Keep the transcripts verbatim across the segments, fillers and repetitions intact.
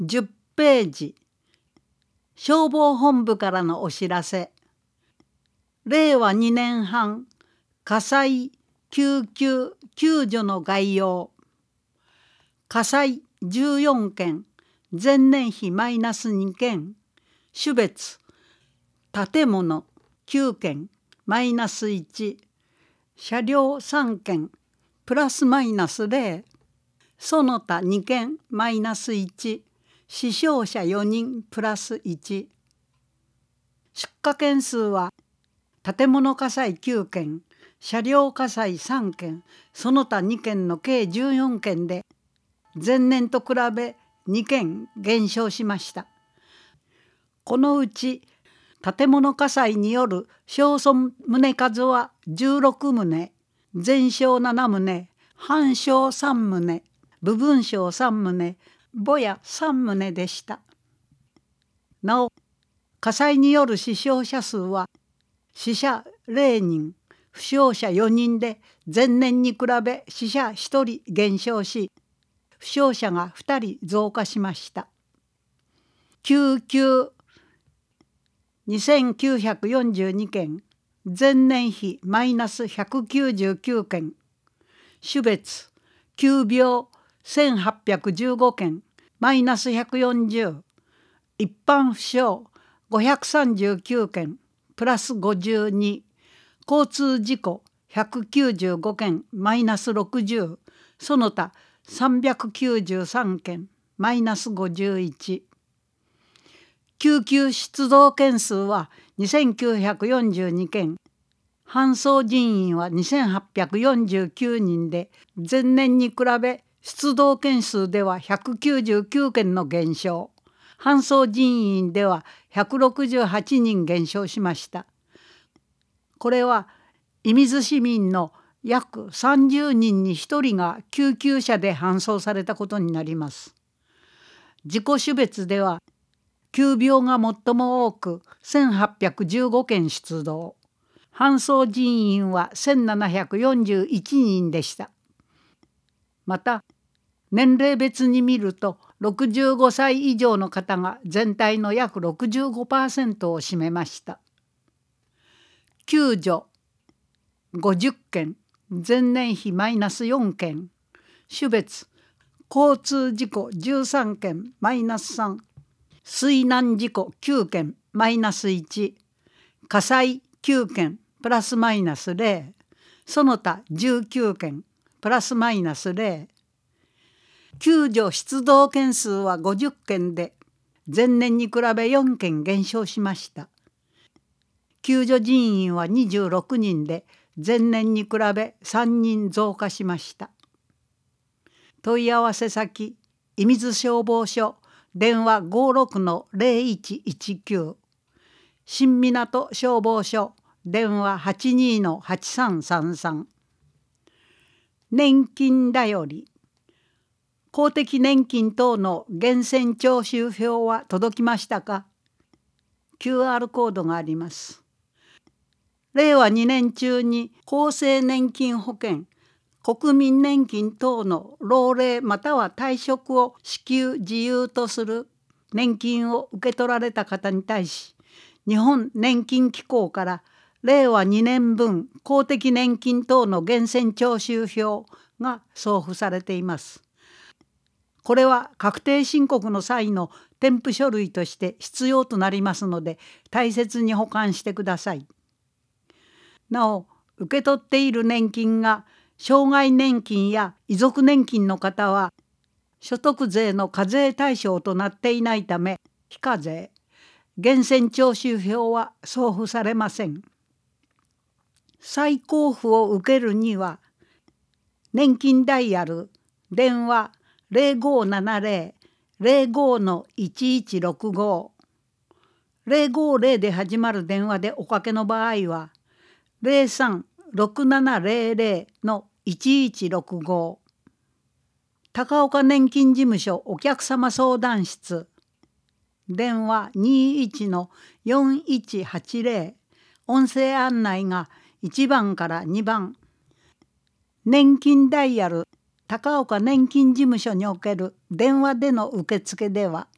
じゅっページ、消防本部からのお知らせ。れいわにねんはん火災救急救助の概要。火災じゅうよんけん、前年比マイナスにけん、種別建物きゅうけんマイナスいち、車両さんけんプラスマイナスゼロ、その他にけんマイナスいち、死傷者よにんプラスいち。出火件数は建物火災きゅうけん、車両火災さんけん、その他にけんの計じゅうよんけんで、前年と比べにけん減少しました。このうち建物火災による焼損棟数はじゅうろくとう、全焼ななとう、半焼さんとう、部分焼さんとう、ぼやさんとうでした。なお、火災による死傷者数は死者ゼロにん、負傷者よにんで前年に比べ死者ひとり減少し、負傷者がふたり増加しました。救急にせんきゅうひゃくよんじゅうにけん、前年比マイナスひゃくきゅうじゅうきゅうけん、種別急病せんはっぴゃくじゅうごけんマイナスひゃくよんじゅう、一般負傷ごひゃくさんじゅうきゅうけんプラスごじゅうに、交通事故ひゃくきゅうじゅうごけんマイナスろくじゅう、その他さんびゃくきゅうじゅうさんけんマイナスごじゅういち。救急出動件数はにせんきゅうひゃくよんじゅうにけん、搬送人員はにせんはっぴゃくよんじゅうきゅうにんで、前年に比べ出動件数ではひゃくきゅうじゅうきゅうけんの減少、搬送人員ではひゃくろくじゅうはちにん減少しました。これは射水市民の約さんじゅうにんにひとりが救急車で搬送されたことになります。事故種別では急病が最も多くせんはっぴゃくじゅうごけん出動、搬送人員はせんななひゃくよんじゅういちにんでした。また年齢別に見るとろくじゅうごさい以上の方が全体の約 ろくじゅうごパーセント を占めました。救助ごじゅっけん、前年比マイナスよんけん、種別交通事故じゅうさんけんマイナスさん、水難事故きゅうけんマイナスいち、火災きゅうけんプラスマイナスゼロ、その他じゅうきゅうけんプラスマイナスゼロ。救助出動件数はごじゅっけんで前年に比べよんけん減少しました。救助人員はにじゅうろくにんで前年に比べさんにん増加しました。問い合わせ先射水消防署電話 ごろくのゼロいちいちきゅう、新港消防署電話 はちにのはちさんさんさん。年金だより公的年金等の源泉徴収票は届きましたか？ キューアール コードがあります。れいわにねん中に厚生年金保険、国民年金等の老齢または退職を支給自由とする年金を受け取られた方に対し、日本年金機構かられいわにねんぶん公的年金等の源泉徴収票が送付されています。これは確定申告の際の添付書類として必要となりますので、大切に保管してください。なお、受け取っている年金が障害年金や遺族年金の方は所得税の課税対象となっていないため非課税、源泉徴収票は送付されません。再交付を受けるには年金ダイヤル電話ゼロごななゼロ ゼロごのいちいちろくご、ゼロごゼロで始まる電話でおかけの場合はゼロさんろくななゼロゼロのいちいちろくご、高岡年金事務所お客様相談室電話にいちのよんいちはちゼロ、音声案内がいちばんからにばん。年金ダイヤル高岡年金事務所における電話での受付では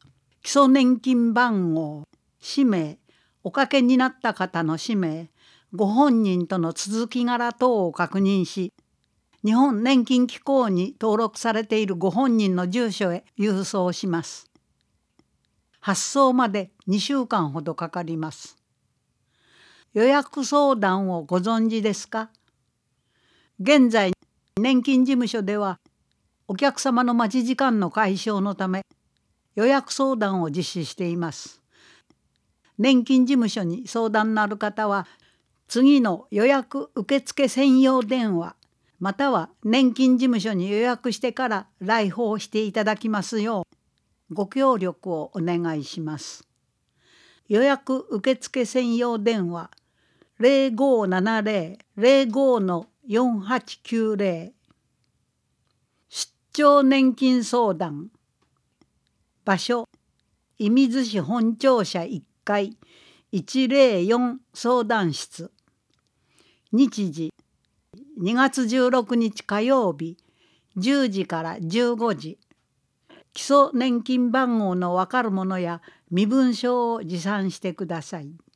基礎年金番号、氏名、おかけになった方の氏名、ご本人との続き柄等を確認し、日本年金機構に登録されているご本人の住所へ郵送します。発送までにしゅうかんほどかかります。予約相談をご存知ですか？現在、年金事務所ではお客様の待ち時間の解消のため予約相談を実施しています。年金事務所に相談のある方は、次の予約受付専用電話または年金事務所に予約してから来訪していただきますようご協力をお願いします。予約受付専用電話ゼロごななゼロ ゼロごのよんはちきゅうゼロ。出張年金相談。場所、射水市本庁舎いっかいいちゼロよん相談室。日時、にがつじゅうろくにち火曜日じゅうじからじゅうごじ。基礎年金番号のわかるものや身分証を持参してください。